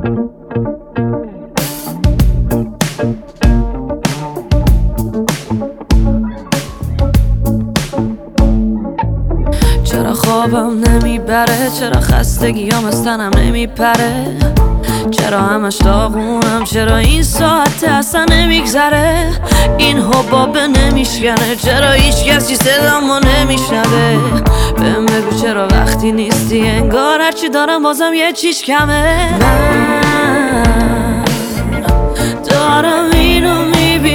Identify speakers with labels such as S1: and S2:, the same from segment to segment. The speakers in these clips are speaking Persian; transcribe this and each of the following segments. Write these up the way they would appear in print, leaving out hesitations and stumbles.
S1: چرا خوابم نمیبره، چرا خستگیام از تنم نمیپره، چرا همش داغونم، چرا این ساعت اصلا نمیگذره، این حبابه نمیشکنه، چرا هیچ کسی صدامو نمیشنوه. بهم بگو چرا وقتی نیستی انگار هرچی دارم بازم یه چیز کمه. من دارم اینو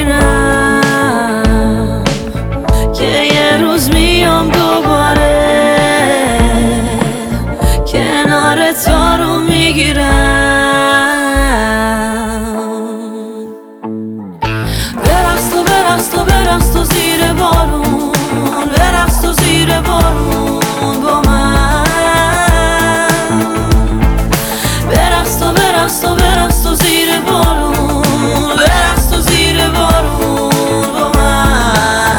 S1: میبینم که یه روز میام دوباره کنار تو رو میگیرم. برقص تو زیر بارون، برقص تو زیر بارون با من. برقص تو زیر بارون، برقص تو زیر بارون با من.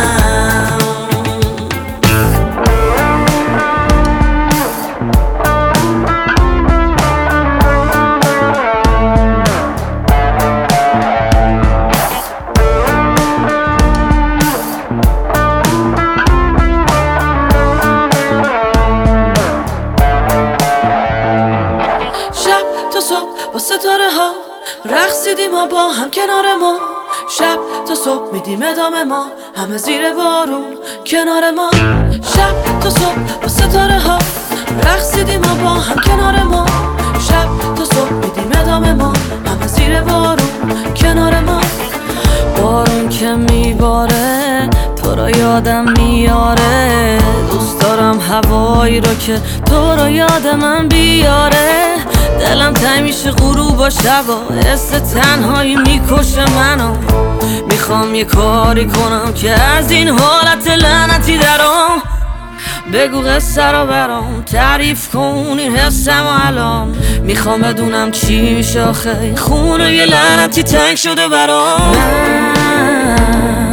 S1: با ستاره ها رقصیدیم ما با هم کنار ما، شب تا صبح میدیم ادامه ما همه زیر بارون کنار ما. شب تا صبح با ستاره ها رقصیدیم ما با هم کنار ما، شب تا صبح میدیم ادامه ما همه زیر بارون کنار ما. بارون که میباره تو رو یادم میاره، دوست دارم هوایی رو که تو رو یاد من بیاره. دلم تنگ میشه غروب و شبا، حس تنهایی میکشه منو، میخوام یه کاری کنم که از این حالت لعنتی درام. بگو قصه رو برام تعریف کن این حسم و الان، میخوام بدونم چی میشه آخه خونه یه لعنتی تنگ شده برام. من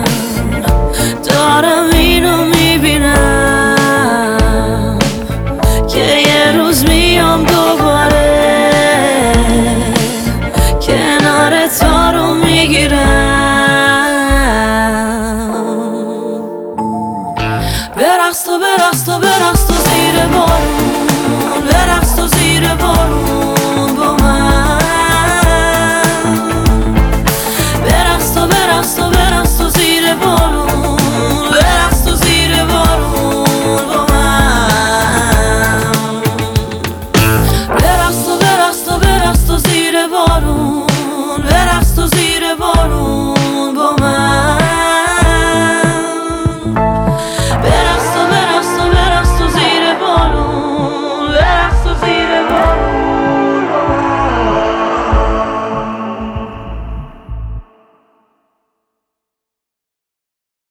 S1: دارم اینو میبینم که یه روز